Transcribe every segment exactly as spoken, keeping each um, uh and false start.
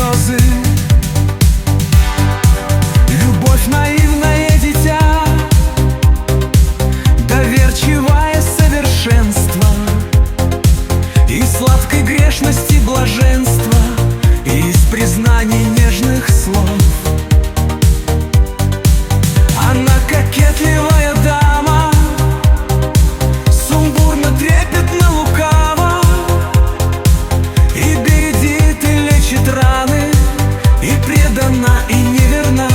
грезы. Любовь наивное дитя, доверчивое совершенство, из сладкой грешности блаженства, и из признаний нежных слов. Она кокетливая дама, сумбурно, трепетно, лукаво, и бередит, и лечит раны, и предана, и неверна.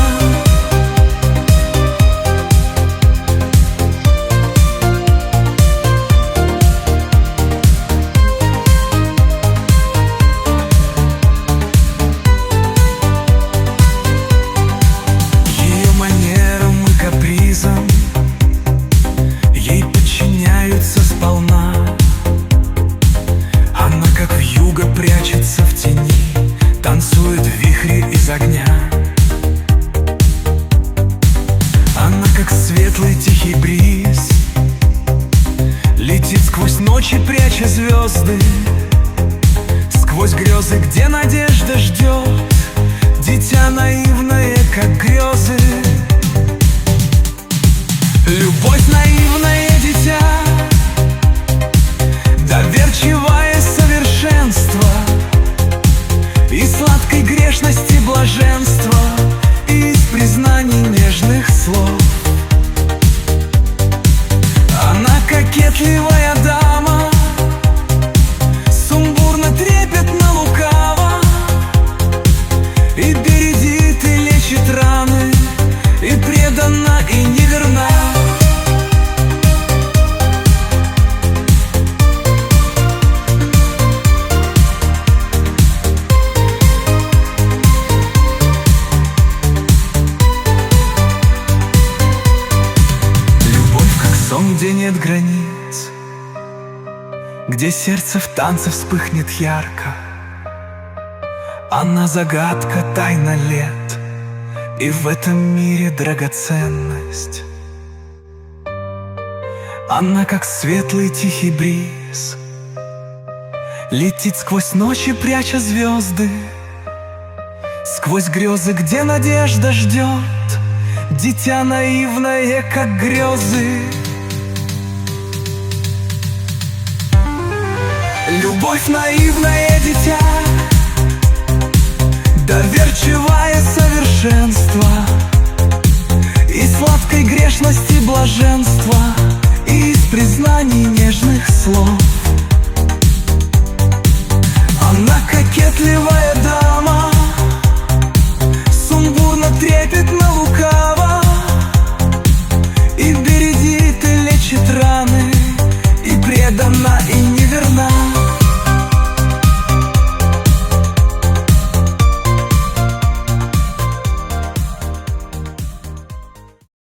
Ей подчиняются сполна. Она, как вьюга, прячется в тени, танцует в вихре из огня. Она, как светлый тихий бриз, летит сквозь ночи, пряча звезды, сквозь грезы, где надежда ждет, дитя наивное, как грезы. Любовь наивное дитя, доверчивое совершенство, из сладкой грешности блаженства, и из признаний нежных слов. Она кокетливая дама, сумбурно, трепетно, лукаво, и бередит, и лечит раны, и предана, и неверна. Где нет границ, где сердце в танце вспыхнет ярко. Она загадка, тайна лет, и в этом мире драгоценность. Она, как светлый тихий бриз, летит сквозь ночи, пряча звезды, сквозь грезы, где надежда ждет, дитя наивное, как грезы. Любовь наивное дитя, доверчивое совершенство, из сладкой грешности блаженства, и из признаний нежных слов. Она кокетливая дама, сумбурно, трепетно,